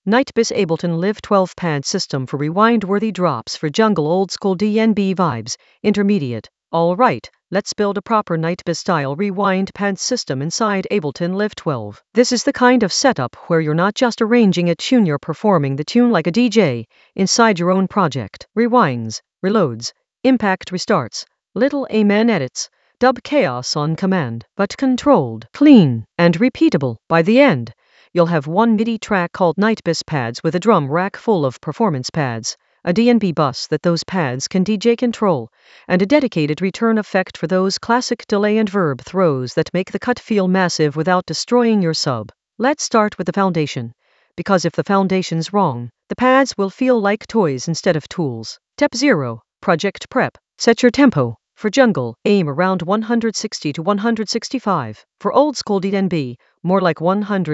Nightbiss Ableton Live 12 pad system for rewind-worthy drops for jungle old-school DnB vibes, intermediate. Alright, let's build a proper Nightbiss-style rewind pad system inside Ableton Live 12. This is the kind of setup where you're not just arranging a tune, you're performing the tune like a DJ, inside your own project. Rewinds, reloads, impact restarts, little amen edits, dub chaos on command, but controlled, clean, and repeatable. By the end, you'll have one MIDI track called Nightbiss pads with a drum rack full of performance pads, a DnB bus that those pads can DJ control, and a dedicated return effect for those classic delay and verb throws that make the cut feel massive without destroying your sub. Let's start with the foundation, because if the foundation's wrong, the pads will feel like toys instead of tools. Step 0. Project prep. Set your tempo. For jungle, aim around 160 to 165. For old school DnB, more like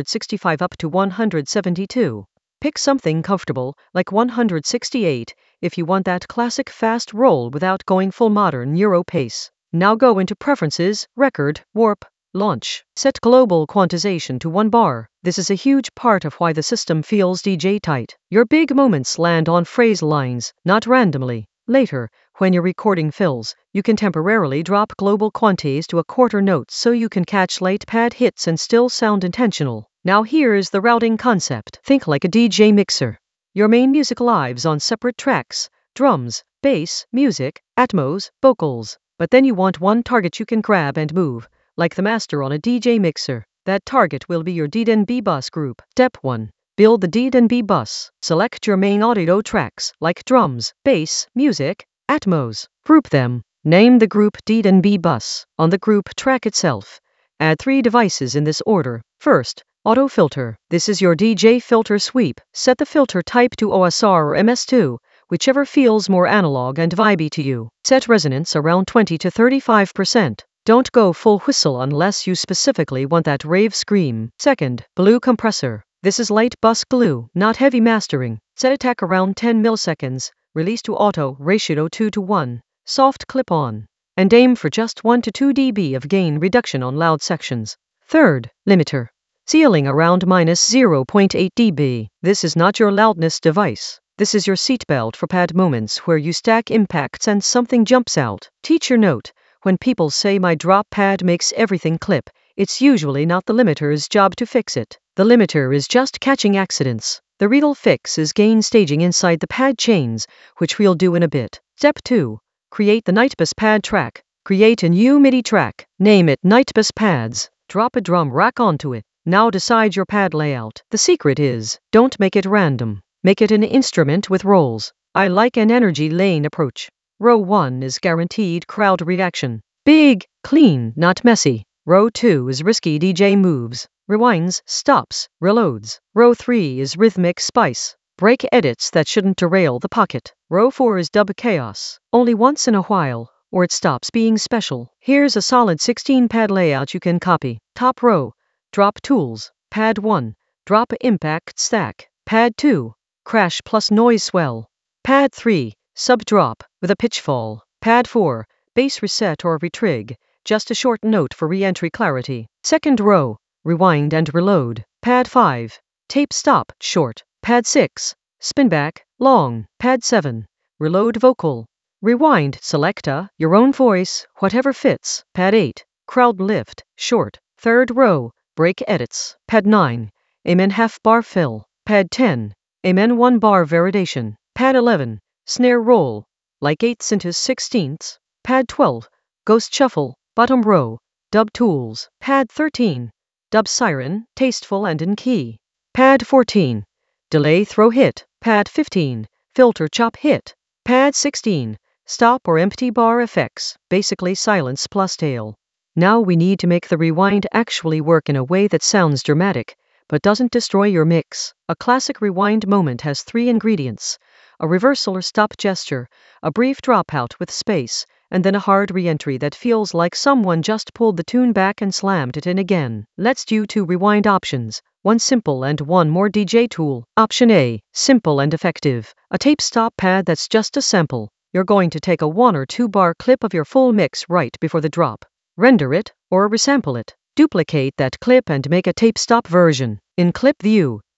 165 up to 172. Pick something comfortable, like 168, if you want that classic fast roll without going full modern Euro pace. Now go into Preferences, Record, Warp, Launch. Set global quantization to 1 bar. This is a huge part of why the system feels DJ tight. Your big moments land on phrase lines, not randomly. Later, when your recording fills, you can temporarily drop global quantities to a quarter note so you can catch late pad hits and still sound intentional. Now here's the routing concept. Think like a DJ mixer. Your main music lives on separate tracks, drums, bass, music, atmos, vocals. But then you want one target you can grab and move, like the master on a DJ mixer. That target will be your DnB bus group. Step 1. Build the DnB bus. Select your main audio tracks, like drums, bass, music, atmos. Group them. Name the group DnB bus. On the group track itself, add 3 devices in this order. First, auto filter. This is your DJ filter sweep. Set the filter type to OSR or MS2, whichever feels more analog and vibey to you. Set resonance around 20 to 35%. Don't go full whistle unless you specifically want that rave scream. Second, blue compressor. This is light bus glue, not heavy mastering. Set attack around 10 milliseconds, release to auto ratio 2 to 1, soft clip on, and aim for just 1 to 2 dB of gain reduction on loud sections. Third, limiter. Ceiling around minus 0.8 dB. This is not your loudness device. This is your seatbelt for pad moments where you stack impacts and something jumps out. Teacher note, when people say my drop pad makes everything clip, it's usually not the limiter's job to fix it. The limiter is just catching accidents. The real fix is gain staging inside the pad chains, which we'll do in a bit. Step 2. Create the Nightbiss pad track. Create a new MIDI track. Name it Nightbiss pads. Drop a drum rack onto it. Now decide your pad layout. The secret is, don't make it random. Make it an instrument with rolls. I like an energy lane approach. Row 1 is guaranteed crowd reaction. Big, clean, not messy. Row 2 is risky DJ moves. Rewinds, stops, reloads. Row 3 is rhythmic spice. Break edits that shouldn't derail the pocket. Row 4 is dub chaos. Only once in a while, or it stops being special. Here's a solid 16 pad layout you can copy. Top row, drop tools. Pad 1, drop impact stack. Pad 2, crash plus noise swell. Pad 3, sub drop, with a pitch fall. Pad 4, bass reset or retrig, just a short note for re-entry clarity. Second row, rewind and reload. Pad 5, tape stop, short. Pad 6, spin back, long. Pad 7, reload vocal. Rewind, selecta, your own voice, whatever fits. Pad 8, crowd lift, short. Third row, break edits. Pad 9, amen half bar fill. Pad 10, amen 1 bar validation. Pad 11, snare roll, like 8ths into 16ths. Pad 12, ghost shuffle, bottom row, dub tools. Pad 13, dub siren, tasteful and in key. Pad 14, delay throw hit. Pad 15, filter chop hit. Pad 16, stop or empty bar effects, basically silence plus tail. Now we need to make the rewind actually work in a way that sounds dramatic, but doesn't destroy your mix. A classic rewind moment has 3 ingredients: a reversal or stop gesture, a brief dropout with space, and then a hard re-entry that feels like someone just pulled the tune back and slammed it in again. Let's do 2 rewind options, one simple and one more DJ tool. Option A, simple and effective. A tape stop pad that's just a sample. You're going to take a 1 or 2 bar clip of your full mix right before the drop. Render it, or resample it. Duplicate that clip and make a tape stop version. In Clip View,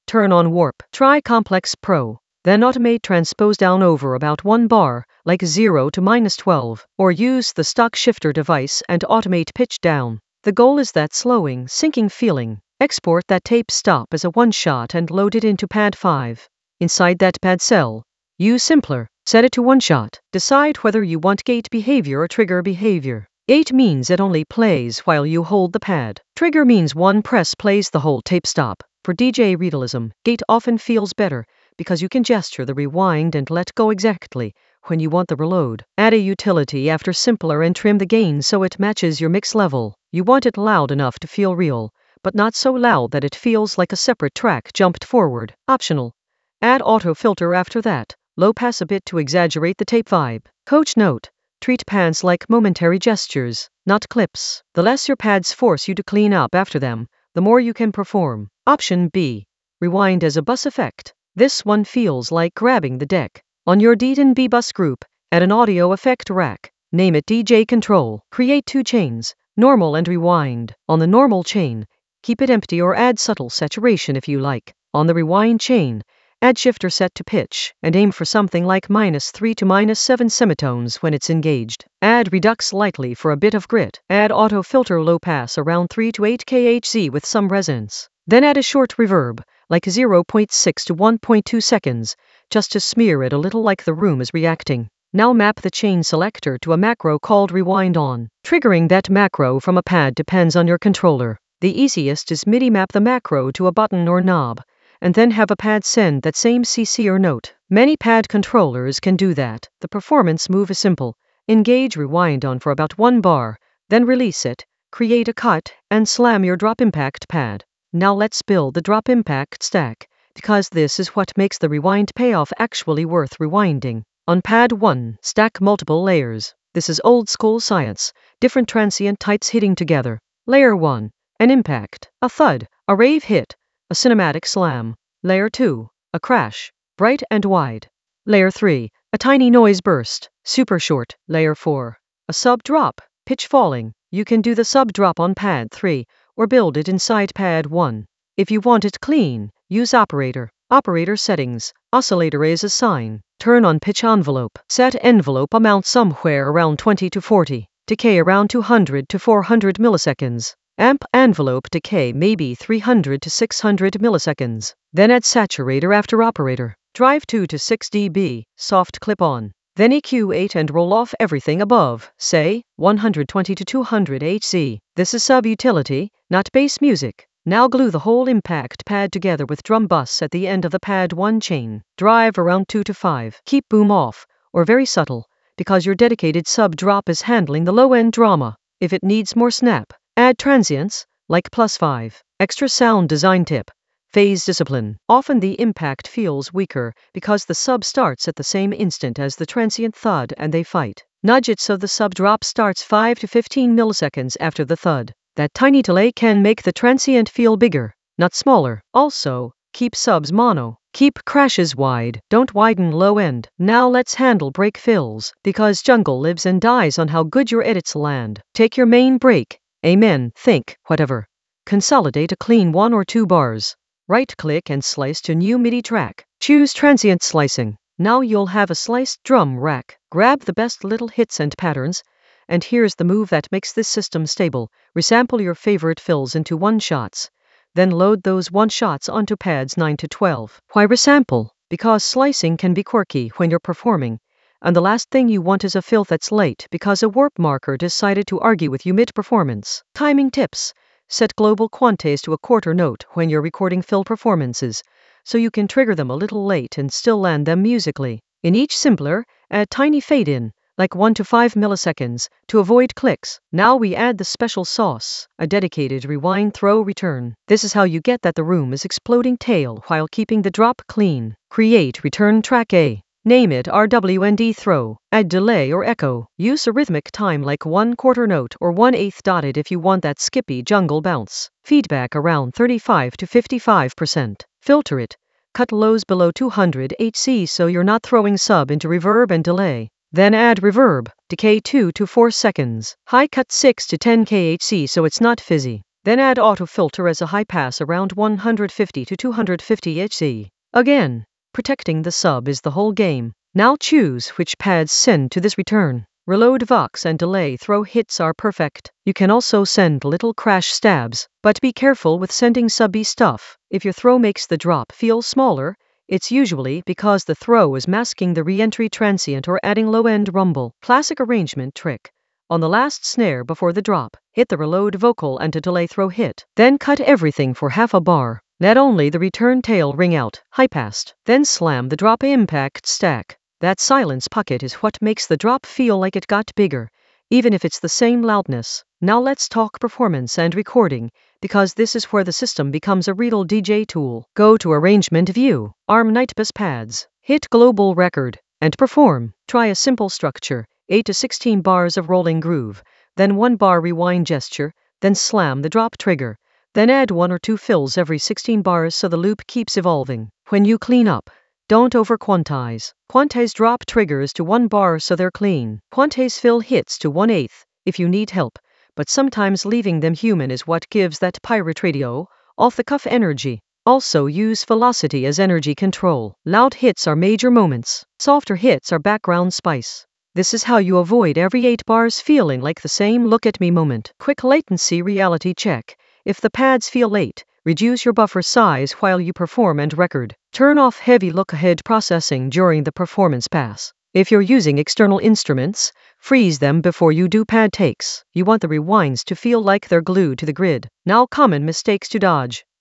Turn on Warp. Try Complex Pro. Then automate transpose down over about 1 bar, like 0 to -12, or use the stock shifter device and automate pitch down. The goal is that slowing, syncing feeling. Export that tape stop as a one-shot and load it into pad 5. Inside that pad cell, use Simpler. Set it to one-shot. Decide whether you want gate behavior or trigger behavior. Gate means it only plays while you hold the pad. Trigger means one press plays the whole tape stop. For DJ realism, gate often feels better because you can gesture the rewind and let go exactly when you want the reload. Add a utility after Simpler and trim the gain so it matches your mix level. You want it loud enough to feel real, but not so loud that it feels like a separate track jumped forward. Optional. Add auto filter after that. Low pass a bit to exaggerate the tape vibe. Coach note. Treat pads like momentary gestures, not clips. The less your pads force you to clean up after them, the more you can perform. Option B. Rewind as a bus effect. This one feels like grabbing the deck. On your D&B bus group, add an audio effect rack. Name it DJ Control. Create 2 chains, normal and rewind. On the normal chain, keep it empty or add subtle saturation if you like. On the rewind chain, add shifter set to pitch, and aim for something like -3 to -7 semitones when it's engaged. Add redux lightly for a bit of grit. Add auto filter low pass around 3 to 8 kHz with some resonance. Then add a short reverb, like 0.6 to 1.2 seconds, just to smear it a little like the room is reacting. Now map the chain selector to a macro called rewind on. Triggering that macro from a pad depends on your controller. The easiest is MIDI map the macro to a button or knob, and then have a pad send that same CC or note. Many pad controllers can do that. The performance move is simple. Engage rewind on for about 1 bar, then release it, create a cut, and slam your drop impact pad. Now let's build the drop impact stack, because this is what makes the rewind payoff actually worth rewinding. On pad 1, stack multiple layers. This is old school science, different transient types hitting together. Layer 1, an impact, a thud, a rave hit, a cinematic slam. Layer 2, a crash, bright and wide. Layer 3, a tiny noise burst, super short. Layer 4, a sub drop, pitch falling. You can do the sub drop on pad 3, or build it inside pad 1. If you want it clean, use operator. Operator settings, oscillator is a sign. Turn on pitch envelope. Set envelope amount somewhere around 20 to 40. Decay around 200 to 400 milliseconds. Amp envelope decay maybe 300 to 600 milliseconds. Then add saturator after operator. Drive 2 to 6 dB, soft clip on. Then EQ 8 and roll off everything above, say, 120 to 200 Hz. This is sub-utility, not bass music. Now glue the whole impact pad together with drum bus at the end of the pad 1 chain. Drive around 2 to 5. Keep boom off, or very subtle, because your dedicated sub drop is handling the low-end drama. If it needs more snap, add transients, like +5. Extra sound design tip. Phase discipline. Often the impact feels weaker because the sub starts at the same instant as the transient thud and they fight. Nudge it so the sub drop starts 5 to 15 milliseconds after the thud. That tiny delay can make the transient feel bigger, not smaller. Also, keep subs mono. Keep crashes wide. Don't widen low end. Now let's handle break fills, because jungle lives and dies on how good your edits land. Take your main break. Amen. Think, whatever. Consolidate a clean 1 or 2 bars. Right-click and slice to new MIDI track. Choose transient slicing. Now you'll have a sliced drum rack. Grab the best little hits and patterns, and here's the move that makes this system stable. Resample your favorite fills into one-shots. Then load those one-shots onto pads 9 to 12. Why resample? Because slicing can be quirky when you're performing. And the last thing you want is a fill that's late because a warp marker decided to argue with you mid-performance. Timing tips. Set global quantities to a quarter note when you're recording fill performances, so you can trigger them a little late and still land them musically. In each Simpler, add tiny fade-in, like 1 to 5 milliseconds, to avoid clicks. Now we add the special sauce, a dedicated rewind throw return. This is how you get that the room is exploding tail while keeping the drop clean. Create return track A. Name it RWND throw. Add delay or echo. Use a rhythmic time like 1/4 note or 1/8 dotted if you want that skippy jungle bounce. Feedback around 35 to 55%. Filter it. Cut lows below 200 Hz so you're not throwing sub into reverb and delay. Then add reverb. Decay 2 to 4 seconds. High cut 6 to 10 kHz so it's not fizzy. Then add auto filter as a high pass around 150 to 250 Hz. Again, protecting the sub is the whole game. Now choose which pads send to this return. Reload Vox and delay throw hits are perfect. You can also send little crash stabs, but be careful with sending subby stuff. If your throw makes the drop feel smaller, it's usually because the throw is masking the re-entry transient or adding low-end rumble. Classic arrangement trick. On the last snare before the drop, hit the reload vocal and a delay throw hit. Then cut everything for half a bar. Let only the return tail ring out, high passed. Then slam the drop impact stack. That silence pocket is what makes the drop feel like it got bigger, even if it's the same loudness. Now let's talk performance and recording, because this is where the system becomes a real DJ tool. Go to Arrangement View, ARM Nightbus Pads, hit Global Record, and perform. Try a simple structure, 8 to 16 bars of rolling groove, then 1 bar rewind gesture, then slam the drop trigger, then add 1 or 2 fills every 16 bars so the loop keeps evolving. When you clean up, don't over-quantize. Quantize drop triggers to 1 bar so they're clean. Quantize fill hits to 1/8 if you need help, but sometimes leaving them human is what gives that pirate radio, off-the-cuff energy. Also use velocity as energy control. Loud hits are major moments. Softer hits are background spice. This is how you avoid every 8 bars feeling like the same look at me moment. Quick latency reality check. If the pads feel late, reduce your buffer size while you perform and record. Turn off heavy look-ahead processing during the performance pass. If you're using external instruments, freeze them before you do pad takes. You want the rewinds to feel like they're glued to the grid. Now common mistakes to dodge.